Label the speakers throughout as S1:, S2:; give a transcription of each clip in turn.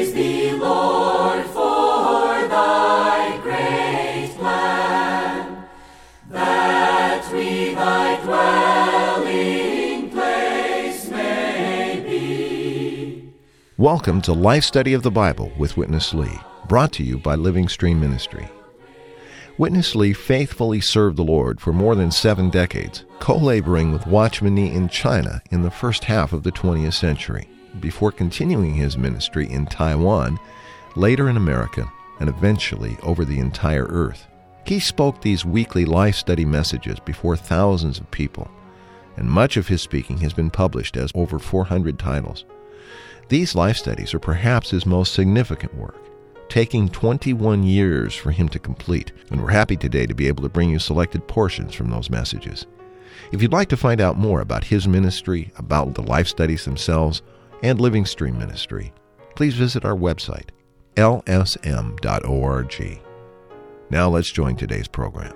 S1: Praise thee, Lord, for thy great plan, that we thy dwelling place may be.
S2: Welcome to Life Study of the Bible with Witness Lee, brought to you by Living Stream Ministry. Witness Lee faithfully served the Lord for more than 7 decades, co-laboring with Watchman Nee in China in the first half of the 20th century, before continuing his ministry in Taiwan, later in America, and eventually over the entire earth. He spoke these weekly life study messages before thousands of people, and much of his speaking has been published as over 400 titles. These life studies are perhaps his most significant work, taking 21 years for him to complete, and we're happy today to be able to bring you selected portions from those messages. If you'd like to find out more about his ministry, about the life studies themselves, and Living Stream Ministry, please visit our website, lsm.org. Now let's join today's program.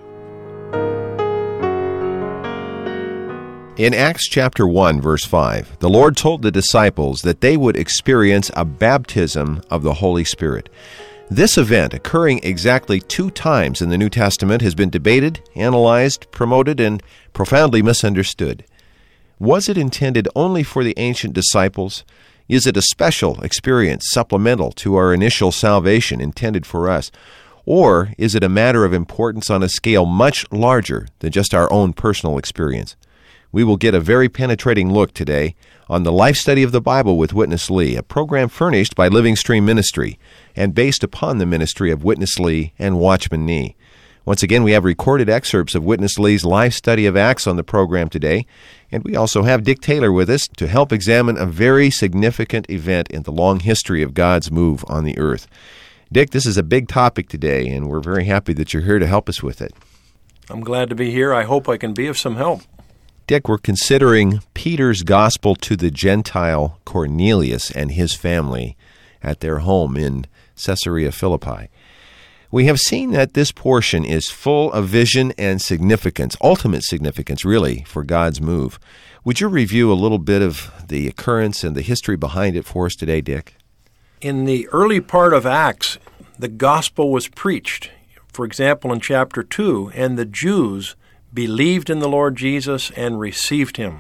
S2: In Acts chapter 1, verse 5, the Lord told the disciples that they would experience a baptism of the Holy Spirit. This event, occurring exactly 2 times in the New Testament, has been debated, analyzed, promoted, and profoundly misunderstood. Was it intended only for the ancient disciples? Is it a special experience supplemental to our initial salvation intended for us? Or is it a matter of importance on a scale much larger than just our own personal experience? We will get a very penetrating look today on the Life Study of the Bible with Witness Lee, a program furnished by Living Stream Ministry and based upon the ministry of Witness Lee and Watchman Nee. Once again, we have recorded excerpts of Witness Lee's life study of Acts on the program today, and we also have Dick Taylor with us to help examine a very significant event in the long history of God's move on the earth. Dick, this is a big topic today, and we're very happy that you're here to help us with it.
S3: I'm glad to be here. I hope I can be of some help.
S2: Dick, we're considering Peter's gospel to the Gentile Cornelius and his family at their home in Caesarea Philippi. We have seen that this portion is full of vision and significance, ultimate significance, really, for God's move. Would you review a little bit of the occurrence and the history behind it for us today, Dick?
S3: In the early part of Acts, the gospel was preached. For example, in chapter 2, and the Jews believed in the Lord Jesus and received him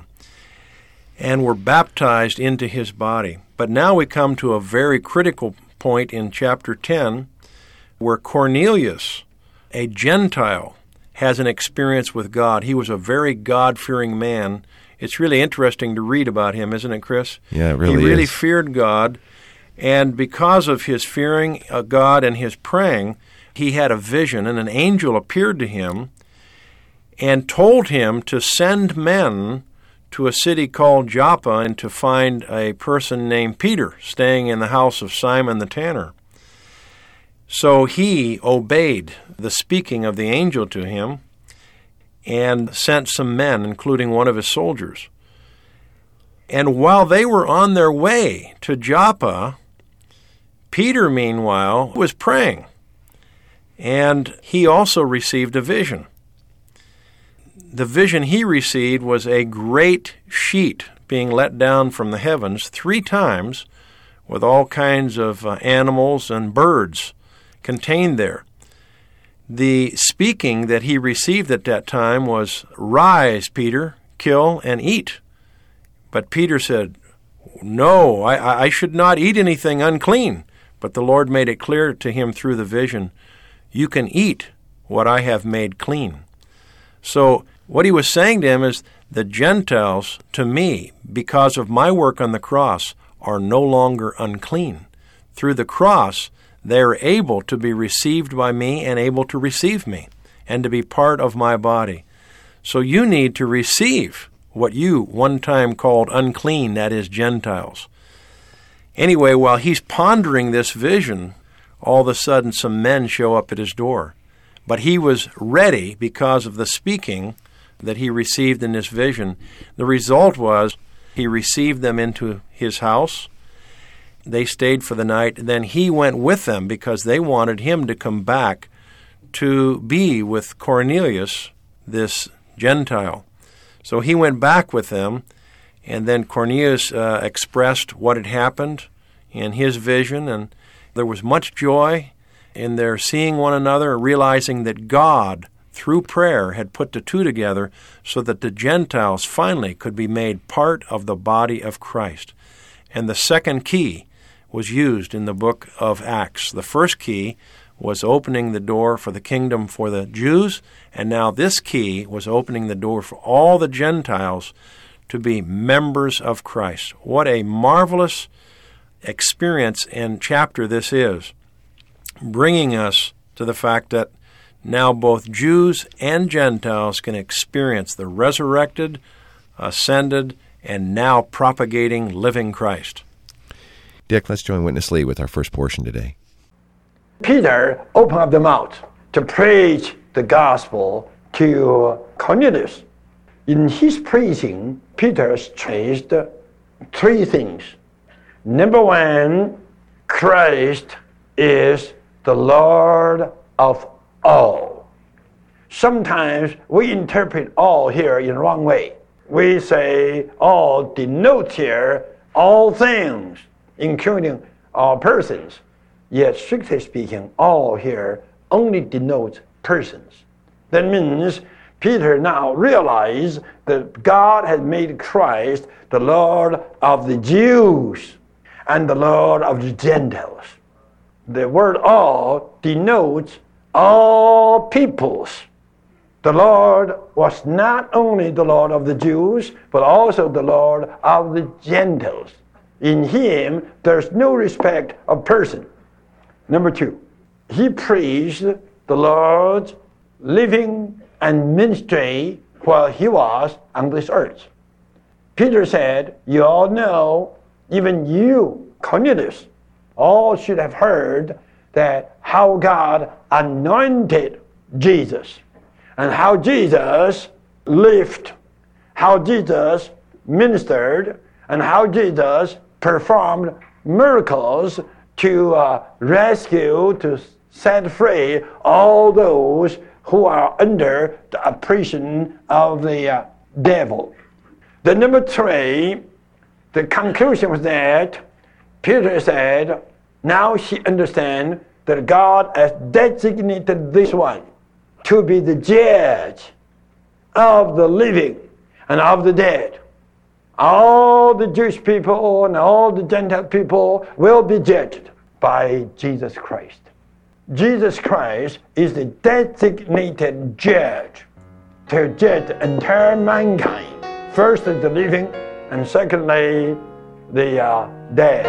S3: and were baptized into his body. But now we come to a very critical point in chapter 10 where Cornelius, a Gentile, has an experience with God. He was a very God-fearing man. It's really interesting to read about him, isn't it, Chris?
S2: Yeah, it really is.
S3: He really feared God, and because of his fearing God and his praying, he had a vision, and an angel appeared to him and told him to send men to a city called Joppa and to find a person named Peter staying in the house of Simon the tanner. So he obeyed the speaking of the angel to him and sent some men, including one of his soldiers. And while they were on their way to Joppa, Peter, meanwhile, was praying, and he also received a vision. The vision he received was a great sheet being let down from the heavens 3 times with all kinds of animals and birds contained there. The speaking that he received at that time was, "Rise, Peter, kill and eat." But Peter said, "No, I should not eat anything unclean." But the Lord made it clear to him through the vision, "You can eat what I have made clean." So what he was saying to him is, the Gentiles, to me, because of my work on the cross, are no longer unclean. Through the cross, they are able to be received by me and able to receive me and to be part of my body. So you need to receive what you one time called unclean, that is, Gentiles. Anyway, while he's pondering this vision, all of a sudden some men show up at his door. But he was ready because of the speaking that he received in this vision. The result was he received them into his house. They stayed for the night. Then he went with them because they wanted him to come back to be with Cornelius, this Gentile. So he went back with them, and then Cornelius expressed what had happened in his vision, and there was much joy in their seeing one another and realizing that God, through prayer, had put the two together so that the Gentiles finally could be made part of the body of Christ. And the second key was used in the book of Acts. The first key was opening the door for the kingdom for the Jews, and now this key was opening the door for all the Gentiles to be members of Christ. What a marvelous experience and chapter this is, bringing us to the fact that now both Jews and Gentiles can experience the resurrected, ascended, and now propagating living Christ.
S2: Dick, let's join Witness Lee with our first portion today.
S4: Peter opened up the mouth to preach the gospel to Cornelius. In his preaching, Peter stressed three things. Number one, Christ is the Lord of all. Sometimes we interpret all here in the wrong way. We say all denotes here all things, including all persons. Yet, strictly speaking, all here only denotes persons. That means Peter now realized that God had made Christ the Lord of the Jews and the Lord of the Gentiles. The word all denotes all peoples. The Lord was not only the Lord of the Jews, but also the Lord of the Gentiles. In him, there's no respect of person. Number two, he preached the Lord's living and ministry while he was on this earth. Peter said, you all know, even you, Cornelius, all should have heard that how God anointed Jesus and how Jesus lived, how Jesus ministered, and how Jesus performed miracles to rescue, to set free all those who are under the oppression of the devil. The number three, the conclusion was that Peter said, now he understands that God has designated this one to be the judge of the living and of the dead. All the Jewish people and all the Gentile people will be judged by Jesus Christ. Jesus Christ is the designated judge to judge the entire mankind. First the living, and secondly the dead.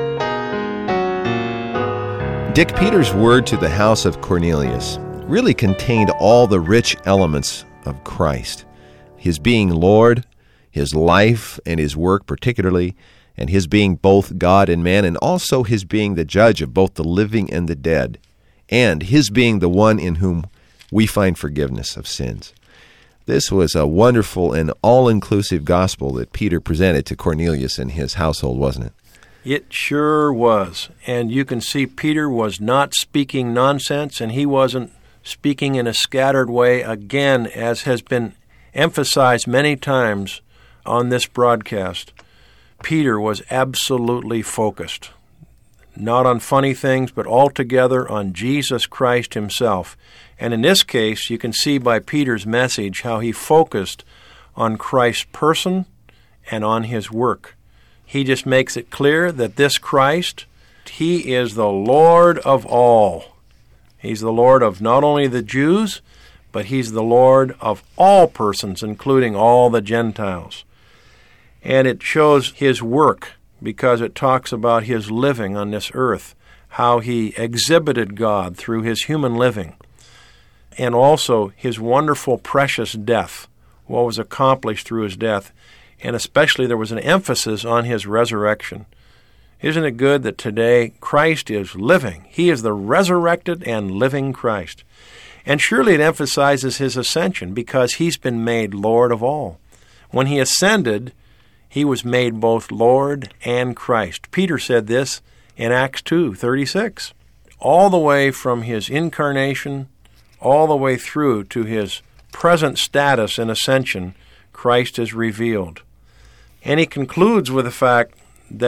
S2: Dick, Peter's word to the house of Cornelius really contained all the rich elements of Christ. His being Lord, his life and his work particularly, and his being both God and man, and also his being the judge of both the living and the dead, and his being the one in whom we find forgiveness of sins. This was a wonderful and all-inclusive gospel that Peter presented to Cornelius and his household, wasn't it?
S3: It sure was. And you can see Peter was not speaking nonsense, and he wasn't speaking in a scattered way, again, as has been emphasized many times on this broadcast. Peter was absolutely focused, not on funny things, but altogether on Jesus Christ himself. And in this case, you can see by Peter's message how he focused on Christ's person and on his work. He just makes it clear that this Christ, he is the Lord of all. He's the Lord of not only the Jews, but he's the Lord of all persons, including all the Gentiles. And it shows his work because it talks about his living on this earth, how he exhibited God through his human living, and also his wonderful, precious death, what was accomplished through his death, and especially there was an emphasis on his resurrection. Isn't it good that today Christ is living? He is the resurrected and living Christ. And surely it emphasizes his ascension because he's been made Lord of all. When he ascended, he was made both Lord and Christ. Peter said this in Acts 2:36. All the way from his incarnation, all the way through to his present status and ascension, Christ is revealed. And he concludes with the fact that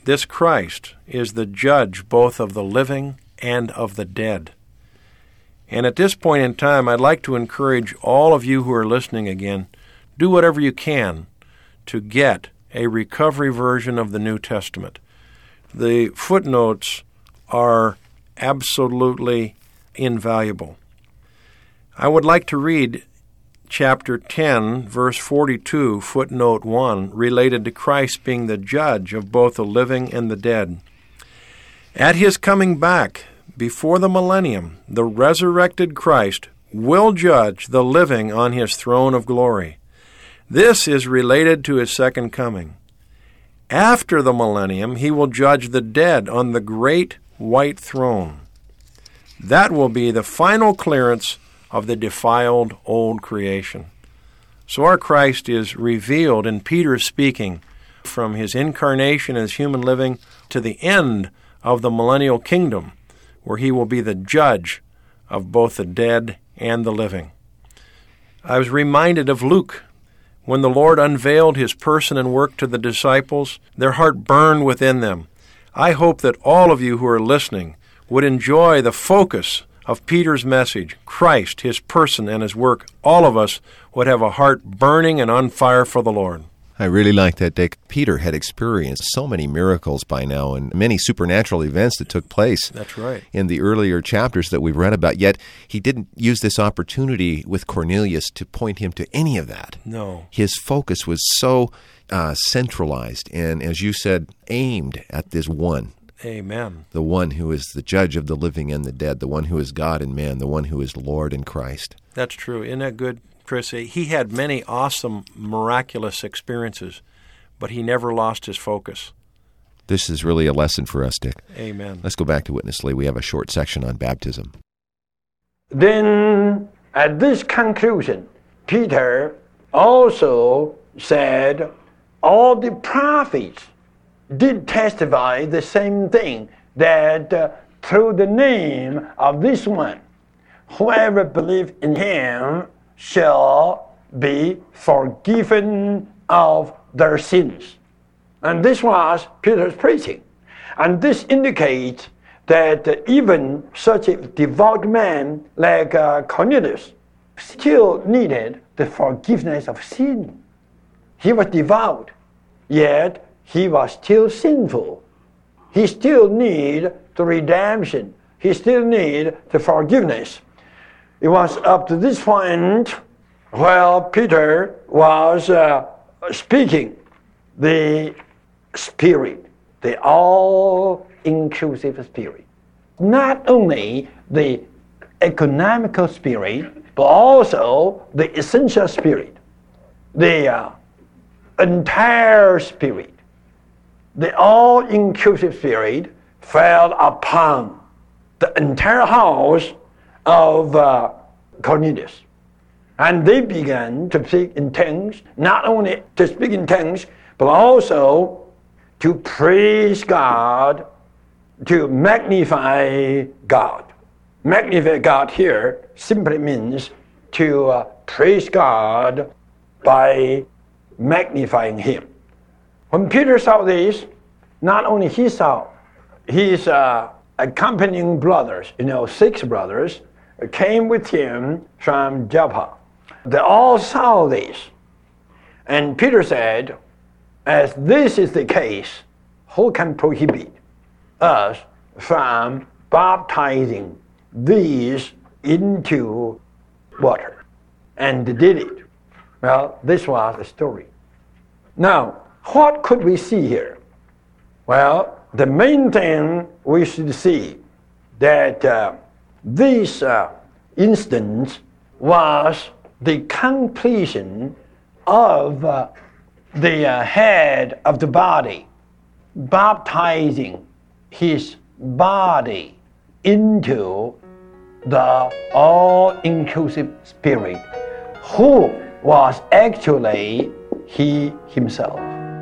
S3: This Christ is the judge both of the living and of the dead. And at this point in time, I'd like to encourage all of you who are listening again, do whatever you can to get a recovery version of the New Testament. The footnotes are absolutely invaluable. I would like to read chapter 10, verse 42, footnote 1, related to Christ being the judge of both the living and the dead. At his coming back, before the millennium, the resurrected Christ will judge the living on his throne of glory. This is related to his second coming. After the millennium, he will judge the dead on the great white throne. That will be the final clearance of the defiled old creation. So our Christ is revealed in Peter's speaking from his incarnation as human living to the end of the millennial kingdom, where he will be the judge of both the dead and the living. I was reminded of Luke. When the Lord unveiled his person and work to the disciples, their heart burned within them. I hope that all of you who are listening would enjoy the focus of Peter's message, Christ, his person and his work. All of us would have a heart burning and on fire for the Lord.
S2: I really like that, Dick. Peter had experienced so many miracles by now and many supernatural events that took place.
S3: That's right.
S2: In the earlier chapters that we've read about, yet he didn't use this opportunity with Cornelius to point him to any of that.
S3: No.
S2: His focus was so centralized and, as you said, aimed at this one.
S3: Amen.
S2: The one who is the judge of the living and the dead, the one who is God and man, the one who is Lord and Christ.
S3: That's true. Isn't that good, Chris? He had many awesome, miraculous experiences, but he never lost his focus.
S2: This is really a lesson for us, Dick.
S3: Amen.
S2: Let's go back to Witness Lee. We have a short section on baptism.
S4: Then, at this conclusion, Peter also said, all the prophets did testify the same thing, that through the name of this one, whoever believes in him shall be forgiven of their sins. And this was Peter's preaching. And this indicates that even such a devout man like Cornelius still needed the forgiveness of sin. He was devout, yet he was still sinful. He still needed the redemption. He still needed the forgiveness. It was up to this point while Peter was speaking the Spirit, the all-inclusive Spirit. Not only the economical Spirit, but also the essential Spirit, the entire Spirit. The all-inclusive Spirit fell upon the entire house of Cornelius. And they began to speak in tongues, not only to speak in tongues, but also to praise God, to magnify God. Magnify God here simply means to praise God by magnifying him. When Peter saw this, not only he saw, his accompanying brothers, 6 brothers, came with him from Joppa. They all saw this. And Peter said, as this is the case, who can prohibit us from baptizing these into water? And they did it. Well, this was the story. Now, what could we see here? Well, the main thing we should see that this instance was the completion of the head of the body baptizing his body into the all-inclusive Spirit, who was actually he himself.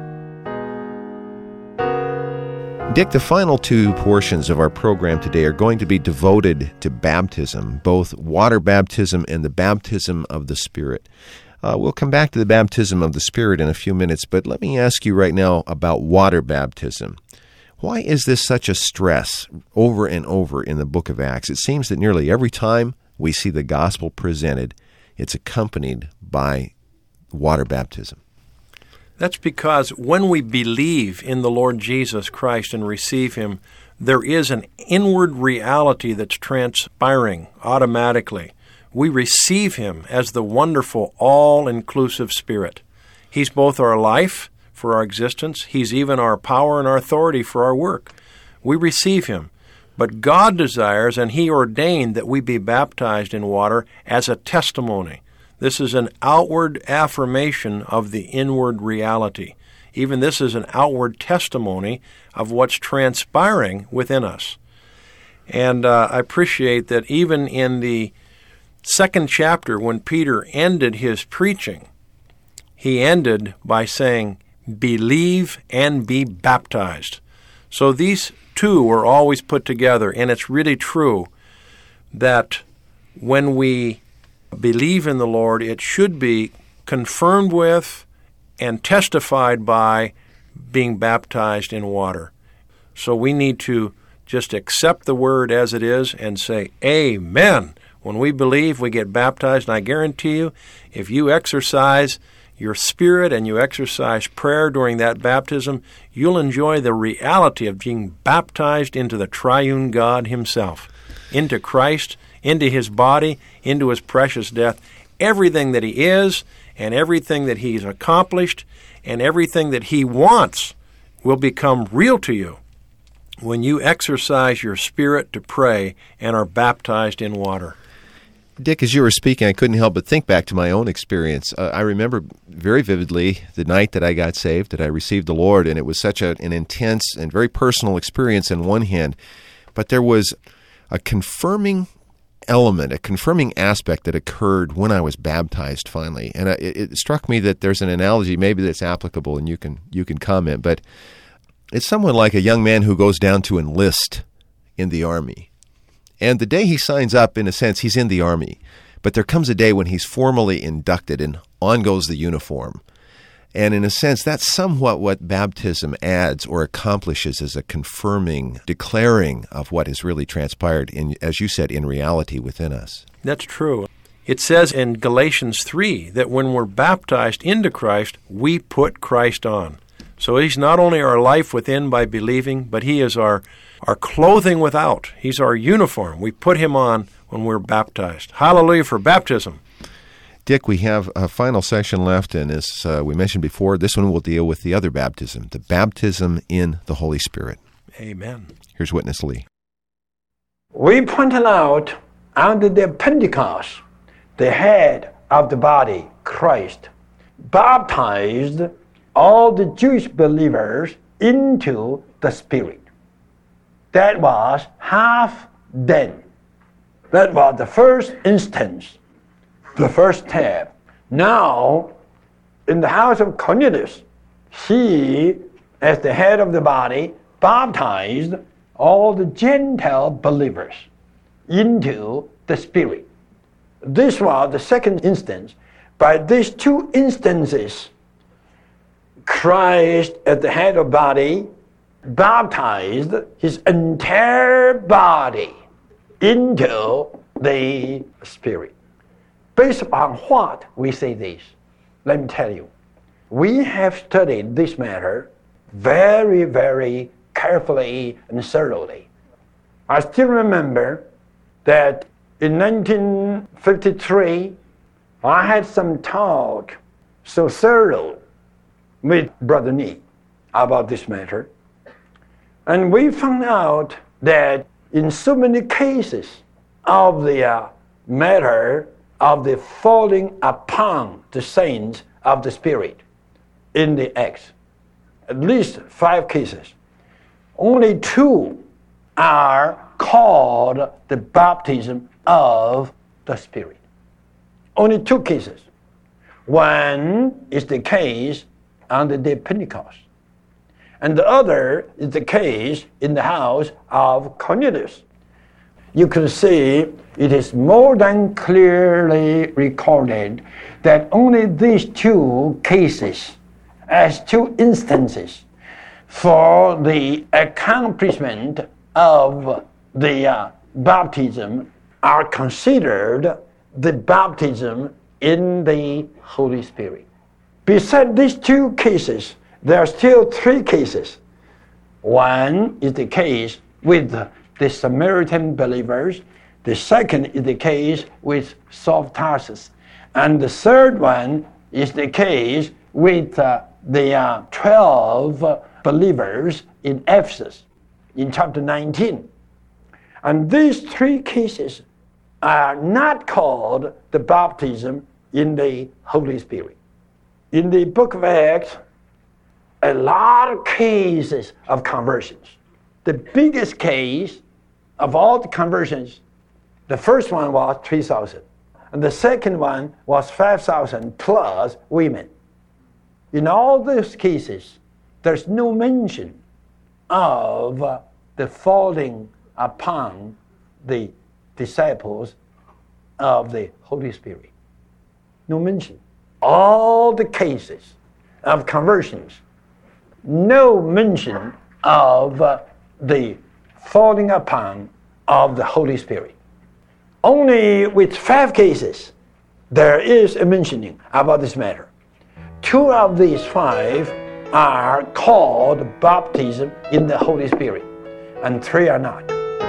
S2: Dick, the final 2 portions of our program today are going to be devoted to baptism, both water baptism and the baptism of the Spirit. We'll come back to the baptism of the Spirit in a few minutes, but let me ask you right now about water baptism. Why is this such a stress over and over in the book of Acts? It seems that nearly every time we see the gospel presented, it's accompanied by water baptism.
S3: That's because when we believe in the Lord Jesus Christ and receive Him, there is an inward reality that's transpiring automatically. We receive Him as the wonderful, all-inclusive Spirit. He's both our life for our existence. He's even our power and our authority for our work. We receive Him. But God desires, and He ordained, that we be baptized in water as a testimony. This is an outward affirmation of the inward reality. Even this is an outward testimony of what's transpiring within us. And I appreciate that even in the second chapter, when Peter ended his preaching, he ended by saying, "Believe and be baptized." So these two are always put together, and it's really true that when we believe in the Lord, it should be confirmed with and testified by being baptized in water. So we need to just accept the word as it is and say, Amen. When we believe, we get baptized, and I guarantee you, if you exercise your spirit and you exercise prayer during that baptism, you'll enjoy the reality of being baptized into the triune God Himself, into Christ, into His body, into His precious death. Everything that He is and everything that He's accomplished and everything that He wants will become real to you when you exercise your spirit to pray and are baptized in water.
S2: Dick, as you were speaking, I couldn't help but think back to my own experience. I remember very vividly the night that I got saved, that I received the Lord, and it was such an intense and very personal experience on one hand, but there was a confirming element, a confirming aspect that occurred when I was baptized finally. And it struck me that there's an analogy maybe that's applicable, and you can comment, but it's somewhat like a young man who goes down to enlist in the Army. And the day he signs up, in a sense, he's in the Army. But there comes a day when he's formally inducted, and on goes the uniform. And in a sense, that's somewhat what baptism adds or accomplishes, as a confirming, declaring of what has really transpired, in, as you said, in reality within us.
S3: That's true. It says in Galatians 3 that when we're baptized into Christ, we put Christ on. So He's not only our life within by believing, but He is our clothing without. He's our uniform. We put Him on when we're baptized. Hallelujah for baptism.
S2: Dick, we have a final section left, and as we mentioned before, this one will deal with the other baptism, the baptism in the Holy Spirit.
S3: Amen.
S2: Here's Witness Lee.
S4: We pointed out under the Pentecost, the head of the body, Christ, baptized all the Jewish believers into the Spirit. That was half done. That was the first instance, the first step. Now, in the house of Cornelius, he, as the head of the body, baptized all the Gentile believers into the Spirit. This was the second instance. By these two instances, Christ, as the head of the body, baptized His entire body into the Spirit. Based upon what we say this? Let me tell you. We have studied this matter very, very carefully and thoroughly. I still remember that in 1953, I had some talk so thorough with Brother Nee about this matter. And we found out that in so many cases of the matter of the falling upon the saints of the Spirit in the Acts, at least 5 cases, only 2 are called the baptism of the Spirit. Only 2 cases. One is the case on the day of Pentecost, and the other is the case in the house of Cornelius. You can see it is more than clearly recorded that only these 2 cases, as 2 instances, for the accomplishment of the baptism are considered the baptism in the Holy Spirit. Besides these two cases, there are still three cases. One is the case with the Samaritan believers. The second is the case with Saul of Tarsus. And the third one is the case with the 12 believers in Ephesus in chapter 19. And these three cases are not called the baptism in the Holy Spirit. In the book of Acts, a lot of cases of conversions. The biggest case of all the conversions, the first one was 3,000. And the second one was 5,000 plus women. In all those cases, there's no mention of the falling upon the disciples of the Holy Spirit. No mention. All the cases of conversions, no mention of the falling upon of the Holy Spirit. Only with 5 cases there is a mentioning about this matter. 2 of these 5 are called baptism in the Holy Spirit, and 3 are not.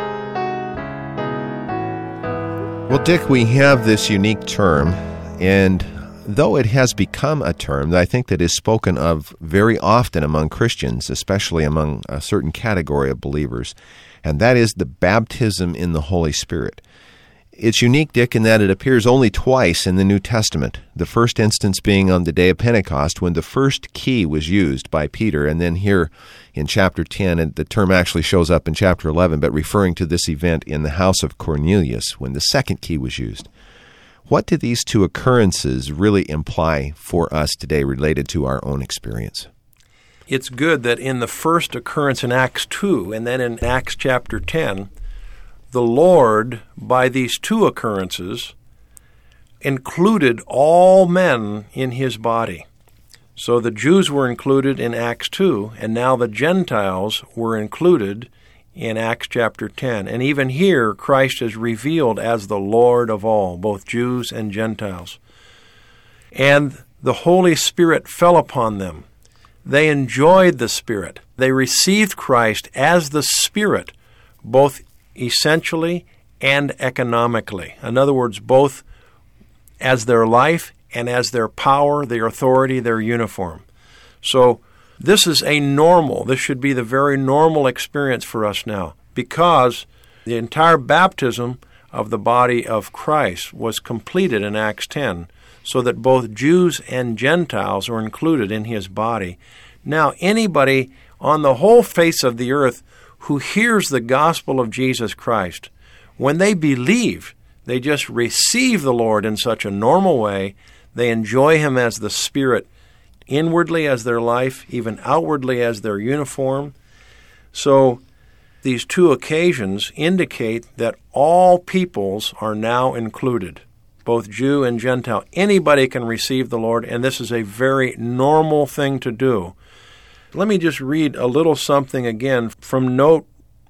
S2: Well, Dick, we have this unique term, and though it has become a term that I think that is spoken of very often among Christians, especially among a certain category of believers, and that is the baptism in the Holy Spirit. It's unique, Dick, in that it appears only twice in the New Testament, the first instance being on the day of Pentecost when the first key was used by Peter, and then here in chapter 10, and the term actually shows up in chapter 11, but referring to this event in the house of Cornelius when the second key was used. What do these 2 occurrences really imply for us today related to our own experience?
S3: It's good that in the first occurrence in Acts 2 and then in Acts chapter 10, the Lord, by these 2 occurrences, included all men in his body. So the Jews were included in Acts 2, and now the Gentiles were included in Acts chapter 10. And even here, Christ is revealed as the Lord of all, both Jews and Gentiles. And the Holy Spirit fell upon them. They enjoyed the Spirit. They received Christ as the Spirit, both essentially and economically. In other words, both as their life and as their power, their authority, their uniform. So this should be the very normal experience for us now, because the entire baptism of the body of Christ was completed in Acts 10, so that both Jews and Gentiles are included in his body. Now, anybody on the whole face of the earth who hears the gospel of Jesus Christ, when they believe, they just receive the Lord in such a normal way. They enjoy him as the Spirit, inwardly as their life, even outwardly as their uniform. So these 2 occasions indicate that all peoples are now included, both Jew and Gentile. Anybody can receive the Lord, and this is a very normal thing to do. Let me just read a little something again from note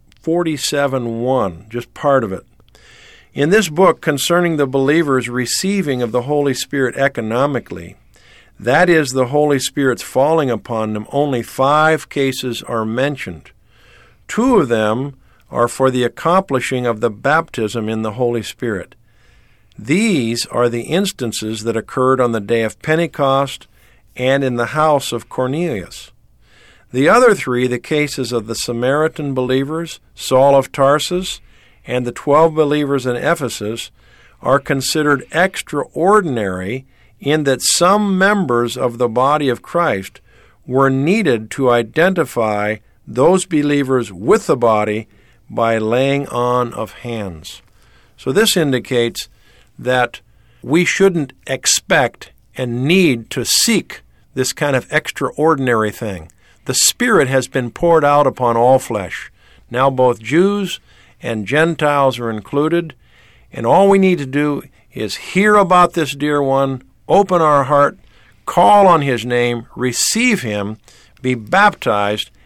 S3: 47:1, just part of it. In this book concerning the believers' receiving of the Holy Spirit economically, that is, the Holy Spirit's falling upon them, only 5 cases are mentioned. 2 of them are for the accomplishing of the baptism in the Holy Spirit. These are the instances that occurred on the day of Pentecost and in the house of Cornelius. The other 3, the cases of the Samaritan believers, Saul of Tarsus, and the 12 believers in Ephesus, are considered extraordinary in that some members of the body of Christ were needed to identify those believers with the body by laying on of hands. So this indicates that we shouldn't expect and need to seek this kind of extraordinary thing. The Spirit has been poured out upon all flesh. Now both Jews and Gentiles are included, and all we need to do is hear about this dear one, open our heart, call on his name, receive him, be baptized,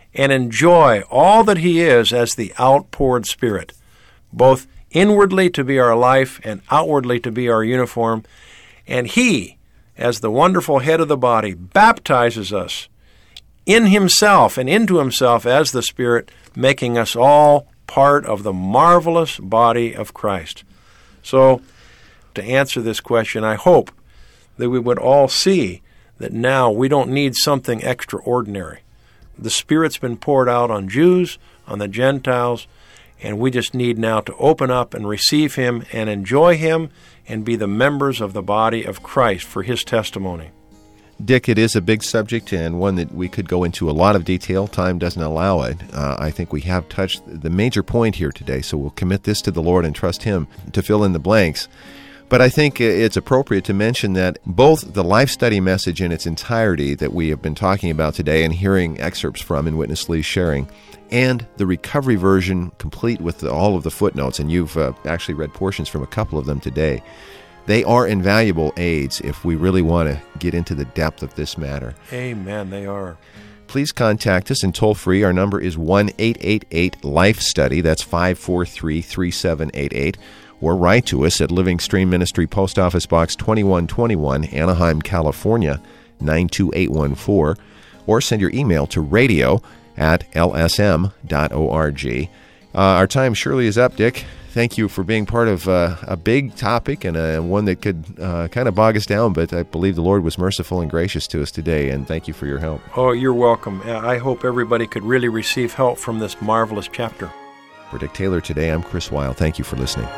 S3: and enjoy all that He is as the outpoured Spirit, both inwardly to be our life and outwardly to be our uniform. And He, as the wonderful head of the body, baptizes us in Himself and into Himself as the Spirit, making us all part of the marvelous body of Christ. So, to answer this question, I hope that we would all see that now we don't need something extraordinary. The Spirit's been poured out on Jews, on the Gentiles, and we just need now to open up and receive Him and enjoy Him and be the members of the body of Christ for His testimony.
S2: Dick, it is a big subject and one that we could go into a lot of detail. Time doesn't allow it. I think we have touched the major point here today, so we'll commit this to the Lord and trust Him to fill in the blanks. But I think it's appropriate to mention that both the Life Study message in its entirety that we have been talking about today and hearing excerpts from in Witness Lee's sharing, and the recovery version complete with all of the footnotes, and you've actually read portions from a couple of them today, they are invaluable aids if we really want to get into the depth of this matter.
S3: Amen, they are.
S2: Please contact us, and toll-free, our number is 1-888-LIFE-STUDY. That's 543-3788. Or write to us at Living Stream Ministry, Post Office Box 2121, Anaheim, California, 92814. Or send your email to radio@lsm.org. Our time surely is up, Dick. Thank you for being part of a big topic and one that could kind of bog us down, but I believe the Lord was merciful and gracious to us today, and thank you for your help.
S3: Oh, you're welcome. I hope everybody could really receive help from this marvelous chapter.
S2: For Dick Taylor today, I'm Chris Weil. Thank you for listening.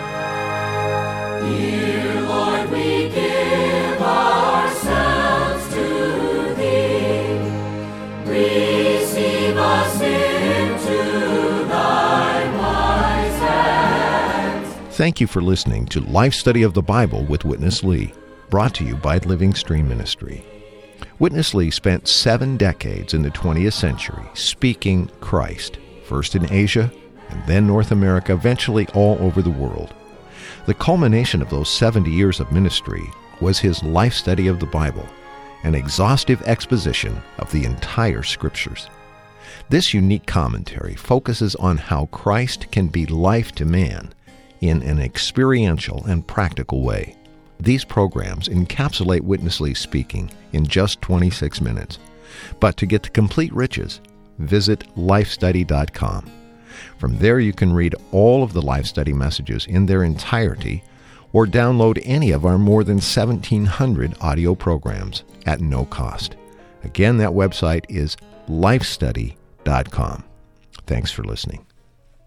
S1: Dear Lord, we give ourselves to Thee. Receive us into Thy wise hands.
S5: Thank you for listening to Life Study of the Bible with Witness Lee, brought to you by Living Stream Ministry. Witness Lee spent 7 decades in the 20th century speaking Christ, first in Asia, and then North America, eventually all over the world. The culmination of those 70 years of ministry was his Life Study of the Bible, an exhaustive exposition of the entire Scriptures. This unique commentary focuses on how Christ can be life to man in an experiential and practical way. These programs encapsulate Witness Lee's speaking in just 26 minutes. But to get the complete riches, visit lifestudy.com. From there you can read all of the Life Study messages in their entirety or download any of our more than 1,700 audio programs at no cost. Again, that website is lifestudy.com. Thanks for listening.